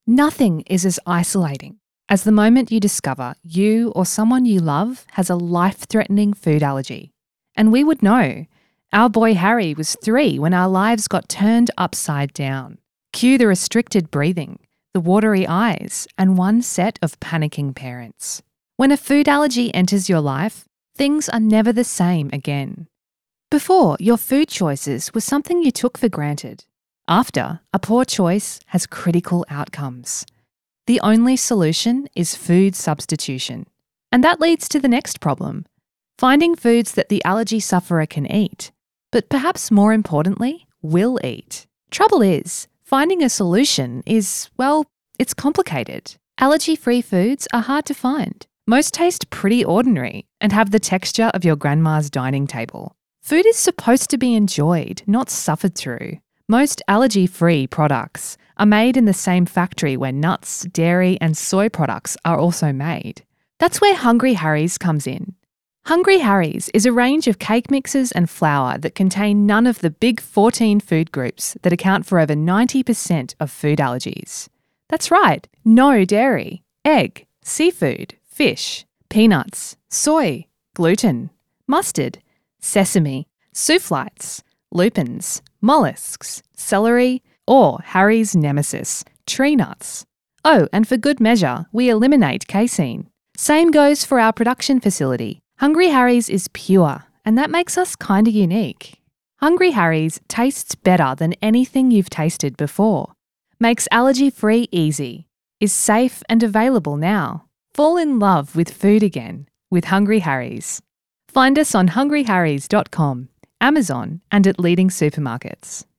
Nothing is as isolating as the moment you discover you or someone you love has a life-threatening food allergy. And we would know. Our boy Harry was 3 when our lives got turned upside down. Cue the restricted breathing, the watery eyes, and one set of panicking parents. When a food allergy enters your life, things are never the same again. Before, your food choices were something you took for granted. After, a poor choice has critical outcomes. The only solution is food substitution. And that leads to the next problem: finding foods that the allergy sufferer can eat, but perhaps more importantly, will eat. Trouble is, finding a solution is, well, it's complicated. Allergy-free foods are hard to find. Most taste pretty ordinary and have the texture of your grandma's dining table. Food is supposed to be enjoyed, not suffered through. Most allergy-free products are made in the same factory where nuts, dairy and soy products are also made. That's where Hungry Harry's comes in. Hungry Harry's is a range of cake mixes and flour that contain none of the big 14 food groups that account for over 90% of food allergies. That's right, no dairy, egg, seafood, fish, peanuts, soy, gluten, mustard, sesame, soofflights, lupins, mollusks, celery, or Harry's nemesis, tree nuts. Oh, and for good measure, we eliminate casein. Same goes for our production facility. Hungry Harry's is pure, and that makes us kinda unique. Hungry Harry's tastes better than anything you've tasted before, makes allergy-free easy, is safe and available now. Fall in love with food again with Hungry Harry's. Find us on hungryharrys.com, Amazon and at leading supermarkets.